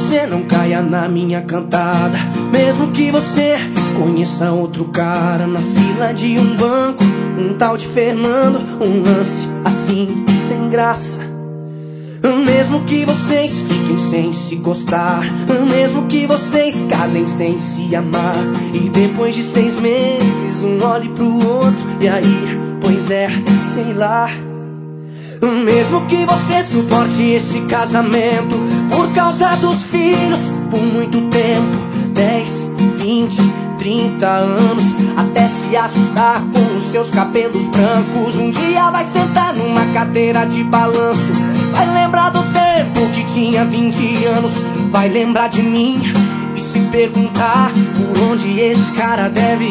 você não caia na minha cantada, mesmo que você conheça outro cara na fila de um banco, um tal de Fernando, um lance assim sem graça. Mesmo que vocês fiquem sem se gostar, mesmo que vocês casem sem se amar, e depois de 6 meses um olhe pro outro, e aí, pois é, sei lá. Mesmo que você suporte esse casamento por causa dos filhos por muito tempo, 10, 20, 30 anos, até se assustar com os seus cabelos brancos. Um dia vai sentar numa cadeira de balanço, vai lembrar do tempo que tinha 20 anos, vai lembrar de mim e se perguntar por onde esse cara deve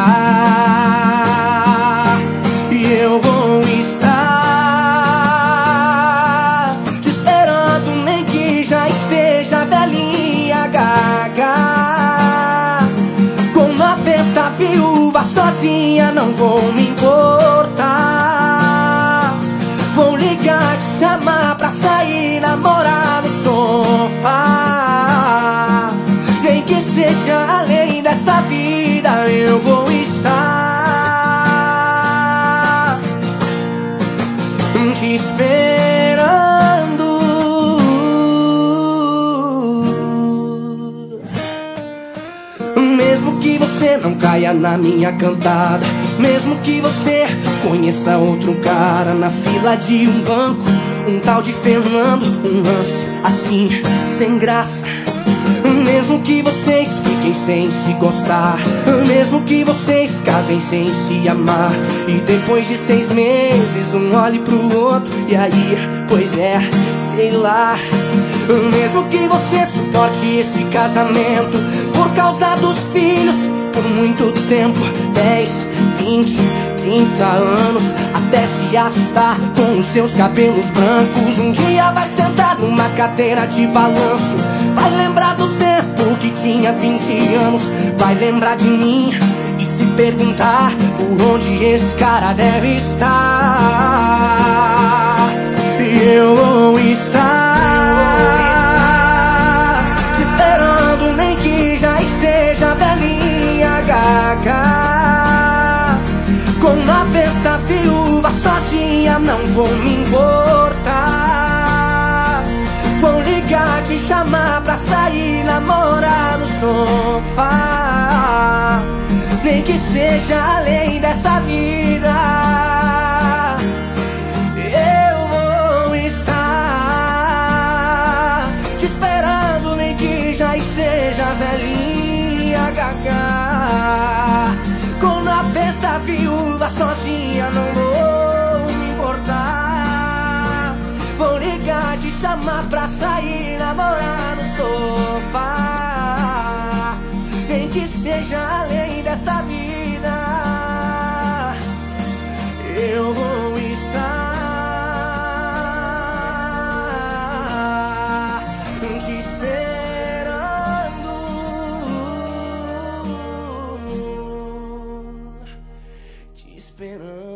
estar. E eu vou estar te esperando, nem que já esteja velhinha, gaga, com 90 viúva sozinha, não vou me importar. Vou ligar, te chamar pra sair, namorar no sofá. Nem que seja além dessa vida, eu vou estar te esperando. Mesmo que você não caia na minha cantada, mesmo que você conheça outro cara na fila de um banco, um tal de Fernando, um lance assim sem graça. Mesmo que vocês fiquem sem se gostar, mesmo que vocês casem sem se amar, e depois de 6 meses um olhe pro outro, e aí, pois é, sei lá. Mesmo que você suporte esse casamento por causa dos filhos por muito tempo, 10, 20, 30 anos, até se assustar com os seus cabelos brancos. Um dia vai sentar numa cadeira de balanço, vai lembrar do tempo que tinha 20 anos, vai lembrar de mim e se perguntar por onde esse cara deve estar. E eu vou estar te esperando, nem que já esteja velhinha, gaga, com 90 viúvas sozinha, não vou me importar. Vou ligar, te chamar pra sair, namorar no sofá, nem que seja além dessa vida. Eu vou estar te esperando, nem que já esteja velhinha, gaga, com 90 viúvas sozinha, não vou me importar. Vou ligar, te chamar pra sair, namorar no sofá, nem que seja além dessa vida. Eu vou estar te esperando, te esperando.